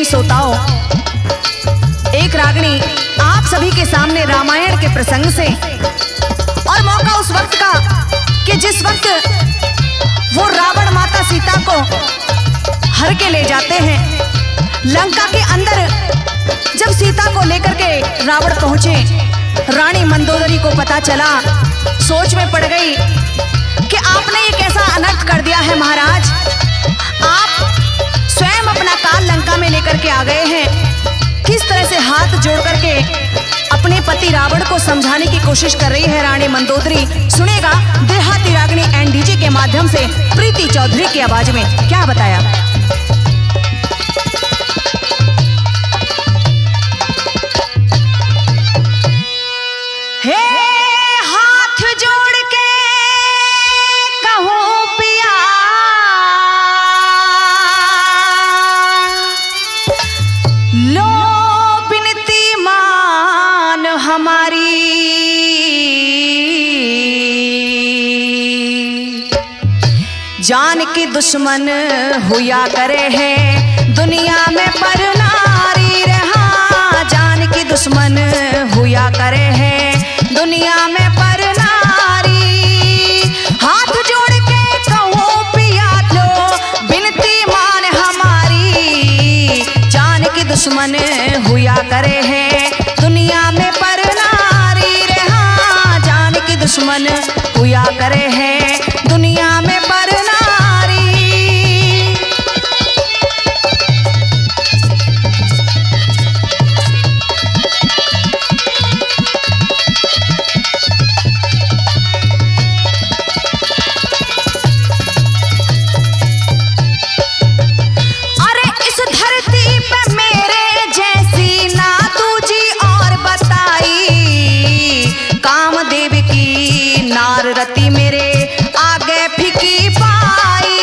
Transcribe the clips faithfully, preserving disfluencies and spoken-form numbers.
प्रेमी श्रोताओं, एक रागनी आप सभी के सामने रामायण के प्रसंग से, और मौका उस वक्त का कि जिस वक्त वो रावण माता सीता को हर के ले जाते हैं लंका के अंदर। जब सीता को लेकर के रावण पहुंचे, रानी मंदोदरी को पता चला, सोच में पड़ गई कि आपने ये कैसा अनर्थ कर दिया है महाराज। आप स्वयं अपना काल लंका में लेकर के आ गए हैं। किस तरह से हाथ जोड़ करके अपने पति रावण को समझाने की कोशिश कर रही है रानी मंदोदरी। सुनेगा देहाती रागनी एंड डीजे के माध्यम से प्रीति चौधरी की आवाज में क्या बताया। हे हाथ जोड़ के कहो पिया, लो बिनती मान हमारी, जान की दुश्मन हुआ करे है दुनिया में पर नारी रहा। जान की दुश्मन हुआ करे है दुनिया में पर नारी। हाथ जोड़ के कहो पिया, लो बिनती मान हमारी, जान की दुश्मन हुआ करे है दुनिया में पर नारी रहा। जान की दुश्मन हुआ करे है दुनिया में पर नारी। रति मेरे आगे फिकी पाई,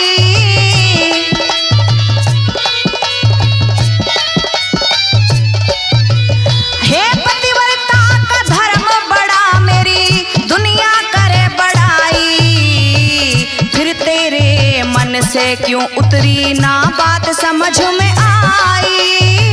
हे पतिव्रता का धर्म बड़ा मेरी दुनिया करे बड़ाई। फिर तेरे मन से क्यों उतरी ना बात समझ में आई।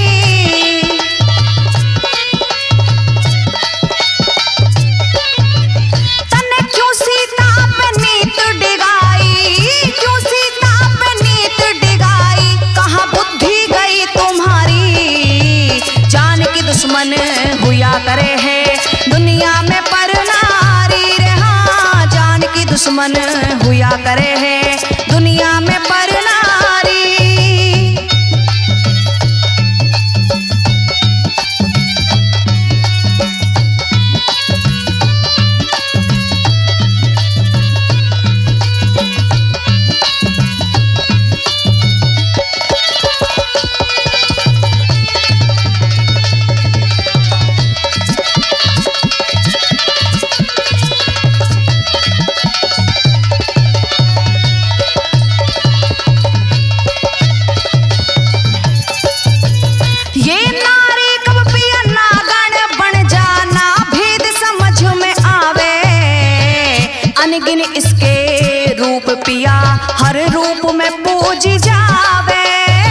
दुश्मन हुआ करे है दुनिया में पर नारी रहा। जान की दुश्मन हुआ करे है दुनिया में पर नारी। अनगिन इसके रूप पिया हर रूप में पूजी जावे।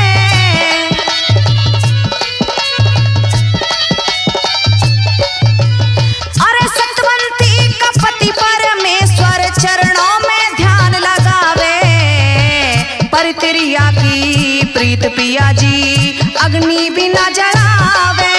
अरे सतवंती का पति परमेश्वर चरणों में ध्यान लगावे। पर तिरिया की प्रीत पिया जी अग्नि बिना जलावे।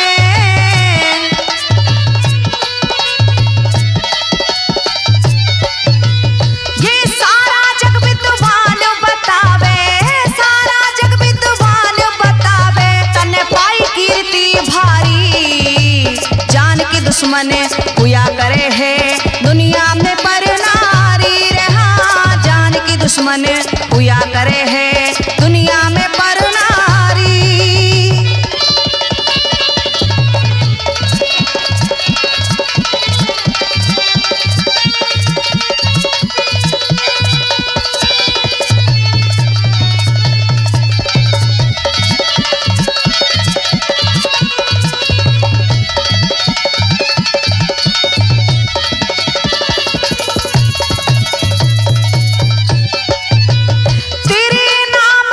दुश्मन हुआ करे है दुनिया में पर नारी रहा। जान की दुश्मन हुआ करे है दुनिया में पर नारी। तेरे नाम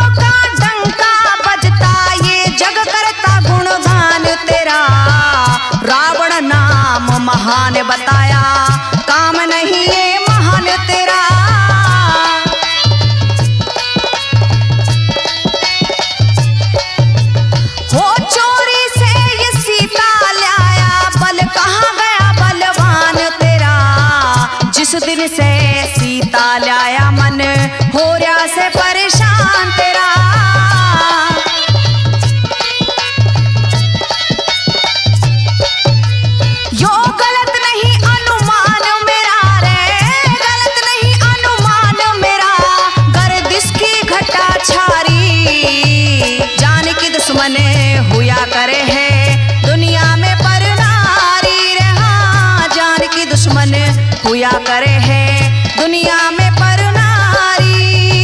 दुनिया में पर नारी।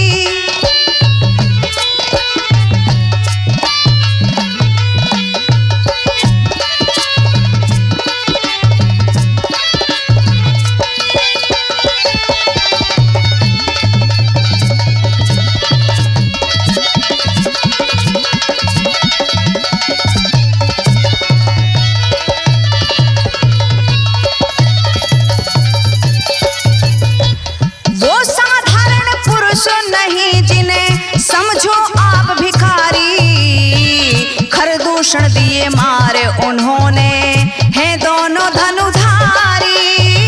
नहीं जिन्हें समझो आप भिखारी, खरदूषण दिए मारे उन्होंने हैं दोनों धनुधारी।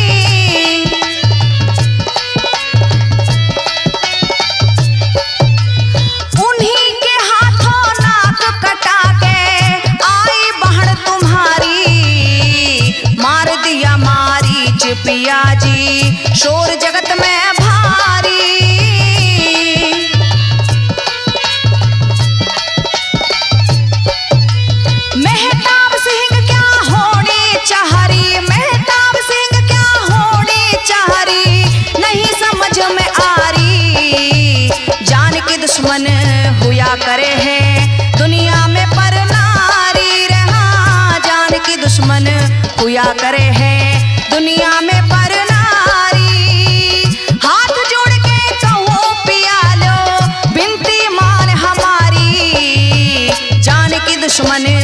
उन्हीं के हाथों नाक कटा के आई बहन तुम्हारी, मार दिया मारीच पिया जी शोर जगत में भारी। दुश्मन हुआ करे है दुनिया में पर नारी, रहा जान की दुश्मन हुआ करे है दुनिया में पर नारी। हाथ जोड़ के कहो पिया लो बिनती मान हमारी, जान की दुश्मन